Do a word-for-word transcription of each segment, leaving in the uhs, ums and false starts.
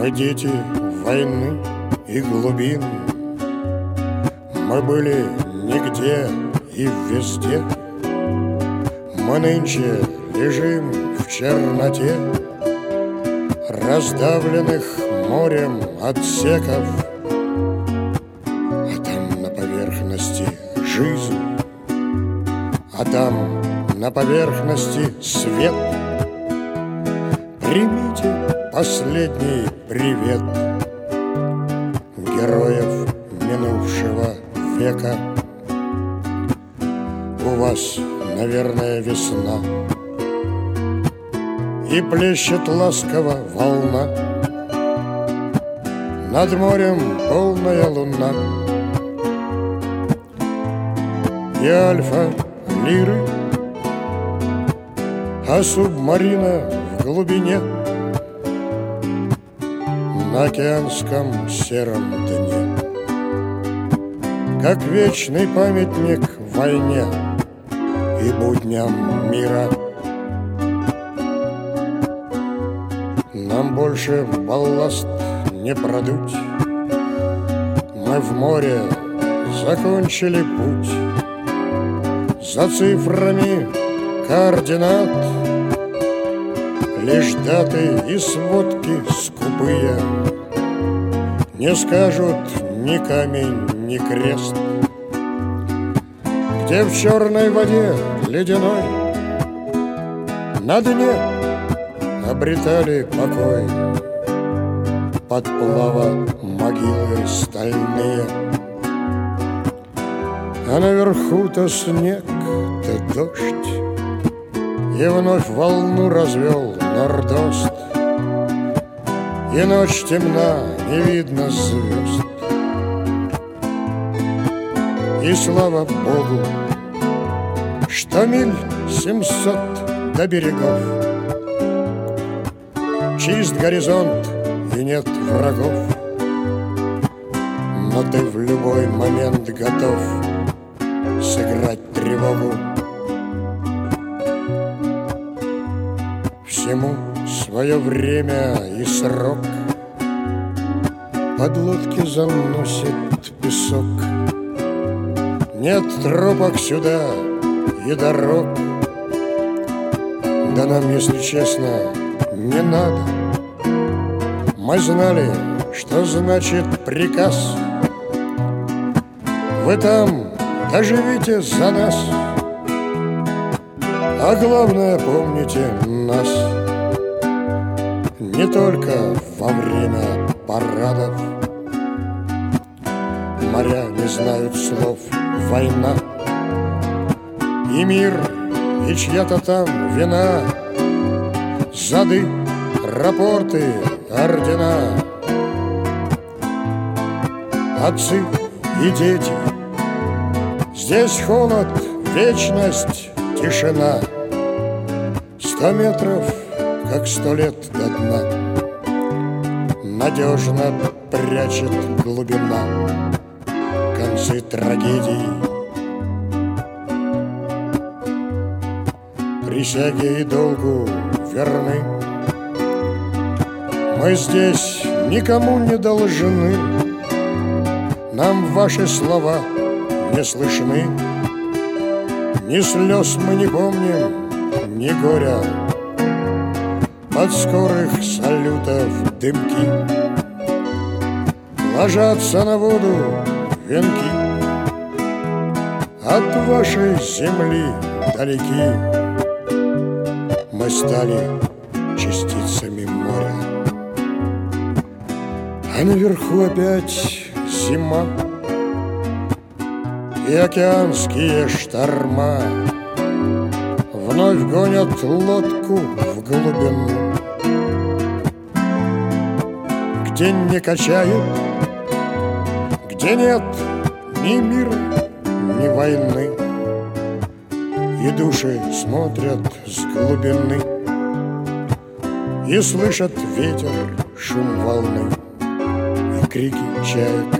Мы дети войны и глубин. Мы были нигде и везде. Мы нынче лежим в черноте раздавленных морем отсеков. А там на поверхности жизнь, а там на поверхности свет. Примите последний привет героев минувшего века. У вас, наверное, весна, и плещет ласково волна. Над морем полная луна, и альфа-лиры, а субмарина в глубине на океанском сером дне, как вечный памятник войне и будням мира. Нам больше балласт не продуть. Мы в море закончили путь. За цифрами координат лишь даты и сводки скупые. Не скажут ни камень, ни крест, где в черной воде ледяной на дне обретали покой подплава могилы стальные. А наверху то снег, то дождь, и вновь волну развел нордост. И ночь темна, не видно звезд. И слава Богу, что миль семьсот до берегов, чист горизонт и нет врагов. Но ты в любой момент готов сыграть тревогу. Всему свое время и срок. Подлодки заносит песок. Нет тропок сюда и дорог. Да нам, если честно, не надо. Мы знали, что значит приказ. Вы там доживите за нас, а главное, помните нас. Не только во время парадов. Моря не знают слов «война» и мир, и чья-то там вина. Зады, рапорты, ордена. Отцы и дети. Здесь холод, вечность, тишина. Сто метров, как сто лет до дна. Надежно прячет глубина концы трагедий. Присяге и долгу верны. Мы здесь никому не должны. Нам ваши слова не слышны. Ни слез мы не помним, ни горя. Под скорых салютов дымки ложатся на воду венки. От вашей земли далеки мы стали частицами моря. А наверху опять зима и океанские шторма вновь гонят лодку в глубину, где не качает, где нет ни мира, ни войны. И души смотрят с глубины и слышат ветер, шум волны и крики чаек.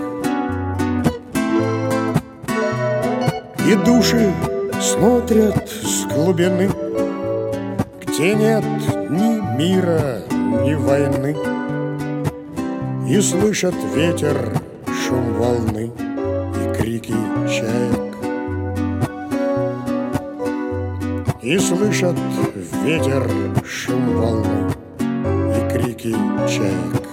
И души смотрят с глубины, где нет ни мира, ни войны. И слышат ветер, шум волны и крики чаек. И слышат ветер, шум волны и крики чаек.